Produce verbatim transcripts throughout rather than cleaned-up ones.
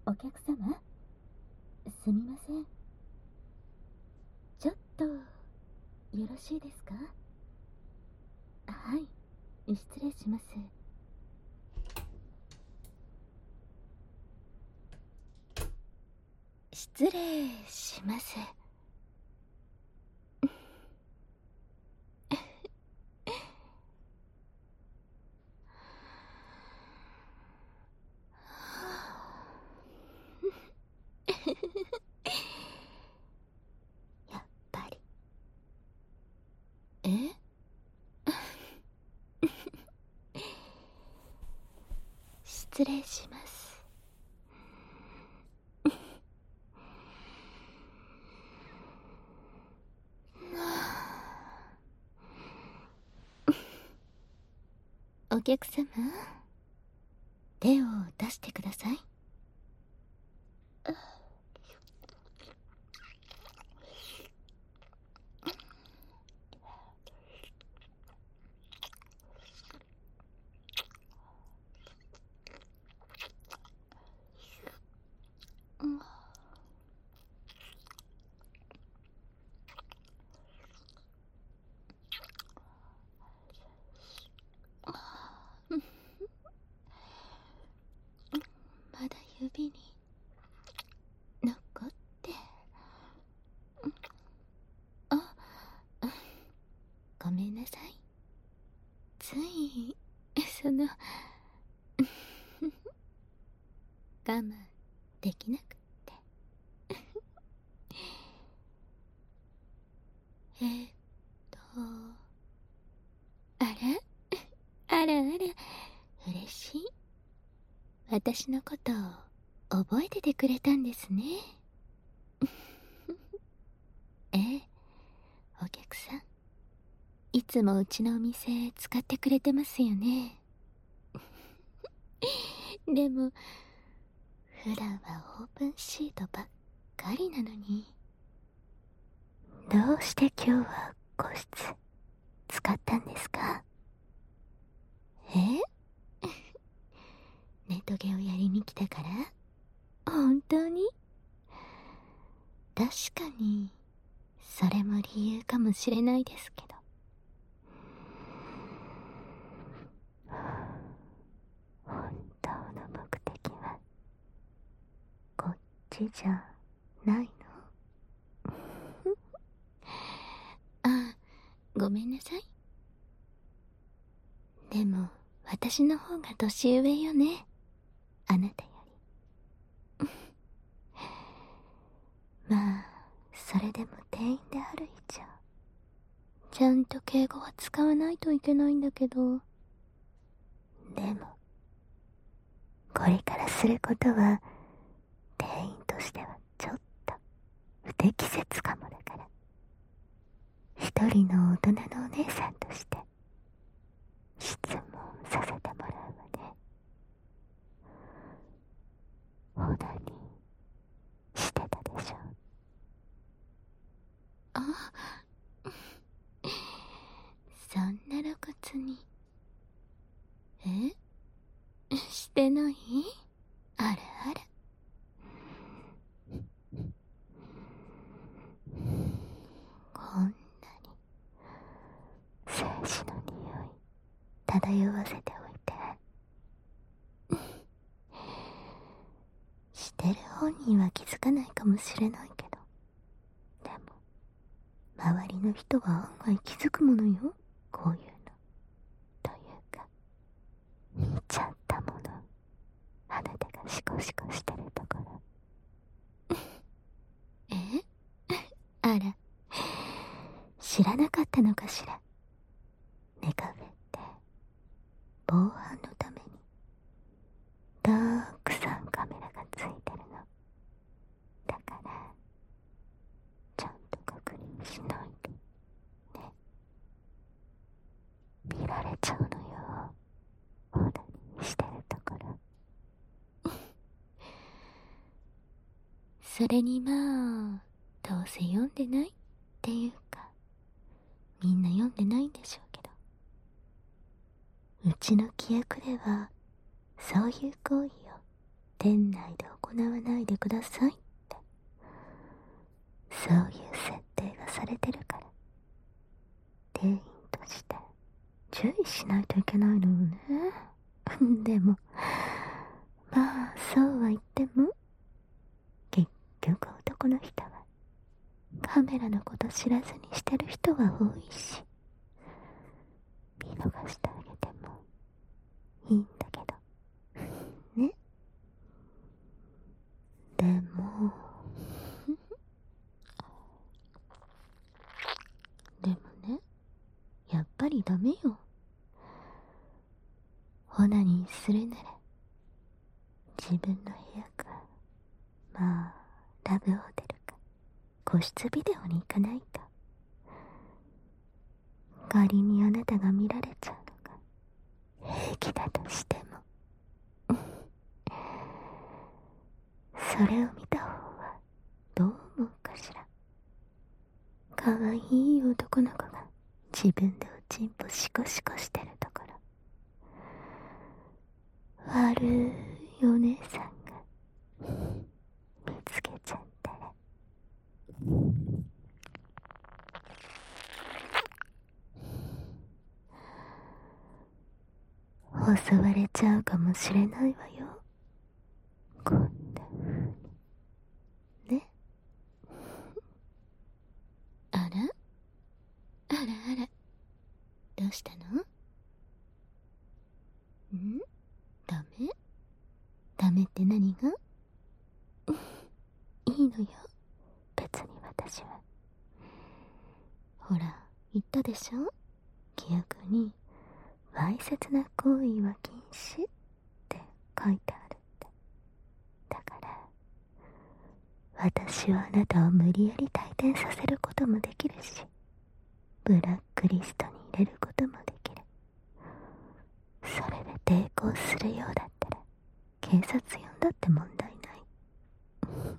お客様、すみません。ちょっとよろしいですか？はい、失礼します。失礼します。やっぱり。え失礼します。お客様、手を出してください。まだ指に残ってあ、ごめんなさい。ついその我慢できなくってえーっとあらあらあら嬉しい。私のことを覚えててくれたんですね。ええ、お客さんいつもうちのお店使ってくれてますよね。でも普段はオープンシートばっかりなのに、どうして今日は個室使ったんですか？えネトゲをやりに来たから？本当に？確かにそれも理由かもしれないですけど、本当の目的はこっちじゃないの？あ、ごめんなさい。でも私の方が年上よね、あなたより。まあそれでも店員である以上ちゃんと敬語は使わないといけないんだけど、でもこれからすることは店員としてはちょっと不適切かもだから、一人の大人のお姉さんとして質問させてもらうわね。オナニーしてたでしょ？あ、そんな露骨に。えしてない？あらあら。こんなに精子の匂い漂わせておいて、してる本人は気づかないかもしれないけど、でも周りの人は案外気づくものよ、こういうの。というか見ちゃったもの、あなたがシコシコしてるところ。えあら、知らなかったのかしら。ネカフェって防犯のためにたくさんカメラがついてるの。だからちゃんと確認しないとね。見られちゃうのよ、オナニーしてるところ。それにまあどうせ読んでないっていうか、みんな読んでないんでしょうけど、うちの規約ではそういう行為を店内で行わないでくださいって、そういう設定がされてるから、店員として注意しないといけないのよね。でもまあそうは言っても、結局男の人はカメラのこと知らずにしてる人は多いし、見逃してあげてもいいんだけどね。でもでもね、やっぱりダメよ。オナニーするなら自分の部屋か、まあラブホテルか、個室ビデオに行かないか。仮にあなたが見られちゃうのが平気だとしてもそれを見た方はどう思うかしら。かわいい男の子が自分でおちんぽシコシコしてるところ、悪いお姉さんが見つけちゃったら、襲われちゃうかもしれないわよ、こんな風にね。あらあらあら、どうしたの？ん？ダメ？ダメって何が？いいのよ、別に私は。ほら言ったでしょ、規約にわいせつな行為は禁止って書いてあるって。だから私はあなたを無理やり退店させることもできるし、ブラックリストに入れることもできる。それで抵抗するようだったら警察呼んだって問題ない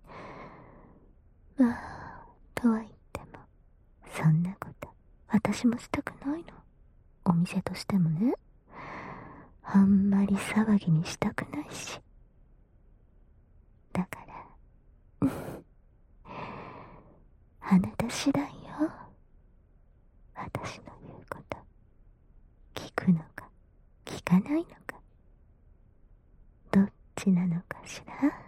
まあとは言っても、そんなこと私もしたくないの。お店としてもね、あんまり騒ぎにしたくないし。だからあなた次第よ。私の言うこと聞くのか聞かないのか、どっちなのかしら。